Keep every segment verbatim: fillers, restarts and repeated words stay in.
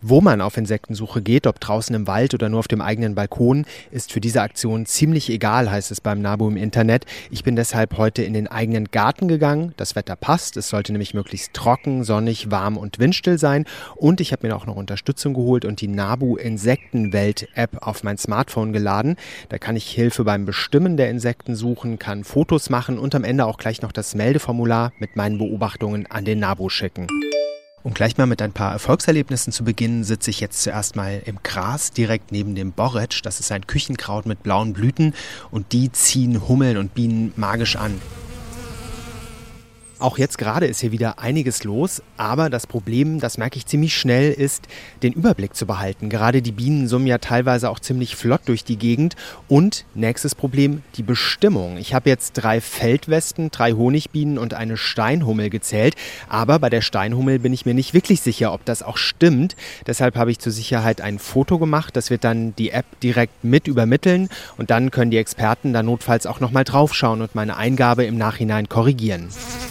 Wo man auf Insektensuche geht, ob draußen im Wald oder nur auf dem eigenen Balkon, ist für diese Aktion ziemlich egal, heißt es beim NABU im Internet. Ich bin deshalb heute in den eigenen Garten gegangen. Das Wetter passt. Es sollte nämlich möglichst trocken, sonnig, warm und windstill sein. Und ich habe mir auch noch Unterstützung geholt und die NABU Insektenwelt-App auf mein Smartphone geladen. Da kann ich Hilfe beim Bestimmen der Insekten suchen, kann Fotos machen und am Ende auch gleich noch das Meldeformular mit meinen Beobachtungen an den NABU schicken. Um gleich mal mit ein paar Erfolgserlebnissen zu beginnen, sitze ich jetzt zuerst mal im Gras direkt neben dem Borretsch. Das ist ein Küchenkraut mit blauen Blüten und die ziehen Hummeln und Bienen magisch an. Auch jetzt gerade ist hier wieder einiges los, aber das Problem, das merke ich ziemlich schnell, ist, den Überblick zu behalten. Gerade die Bienen summen ja teilweise auch ziemlich flott durch die Gegend. Und nächstes Problem, die Bestimmung. Ich habe jetzt drei Feldwespen, drei Honigbienen und eine Steinhummel gezählt, aber bei der Steinhummel bin ich mir nicht wirklich sicher, ob das auch stimmt. Deshalb habe ich zur Sicherheit ein Foto gemacht, das wird dann die App direkt mit übermitteln und dann können die Experten da notfalls auch nochmal draufschauen und meine Eingabe im Nachhinein korrigieren.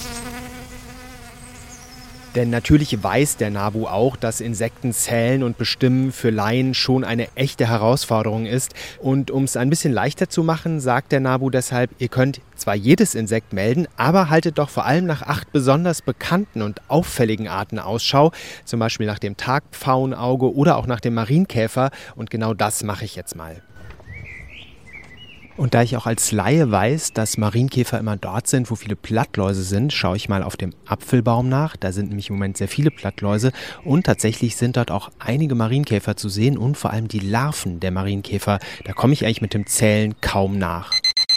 Denn natürlich weiß der NABU auch, dass Insekten zählen und bestimmen für Laien schon eine echte Herausforderung ist. Und um es ein bisschen leichter zu machen, sagt der NABU deshalb, ihr könnt zwar jedes Insekt melden, aber haltet doch vor allem nach acht besonders bekannten und auffälligen Arten Ausschau. Zum Beispiel nach dem Tagpfauenauge oder auch nach dem Marienkäfer. Und genau das mache ich jetzt mal. Und da ich auch als Laie weiß, dass Marienkäfer immer dort sind, wo viele Blattläuse sind, schaue ich mal auf dem Apfelbaum nach. Da sind nämlich im Moment sehr viele Blattläuse und tatsächlich sind dort auch einige Marienkäfer zu sehen und vor allem die Larven der Marienkäfer. Da komme ich eigentlich mit dem Zählen kaum nach.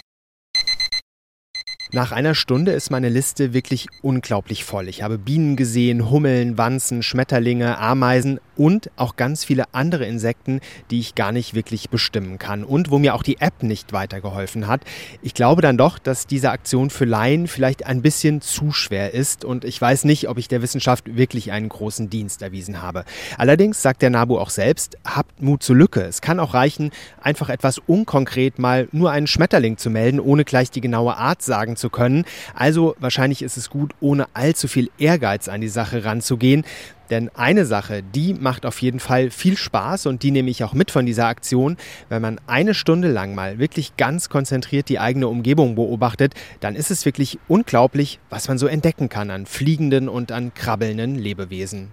Nach einer Stunde ist meine Liste wirklich unglaublich voll. Ich habe Bienen gesehen, Hummeln, Wanzen, Schmetterlinge, Ameisen und auch ganz viele andere Insekten, die ich gar nicht wirklich bestimmen kann und wo mir auch die App nicht weitergeholfen hat. Ich glaube dann doch, dass diese Aktion für Laien vielleicht ein bisschen zu schwer ist und ich weiß nicht, ob ich der Wissenschaft wirklich einen großen Dienst erwiesen habe. Allerdings sagt der NABU auch selbst, habt Mut zur Lücke. Es kann auch reichen, einfach etwas unkonkret mal nur einen Schmetterling zu melden, ohne gleich die genaue Art sagen zu können. Also wahrscheinlich ist es gut, ohne allzu viel Ehrgeiz an die Sache ranzugehen. Denn eine Sache, die macht auf jeden Fall viel Spaß und die nehme ich auch mit von dieser Aktion. Wenn man eine Stunde lang mal wirklich ganz konzentriert die eigene Umgebung beobachtet, dann ist es wirklich unglaublich, was man so entdecken kann an fliegenden und an krabbelnden Lebewesen.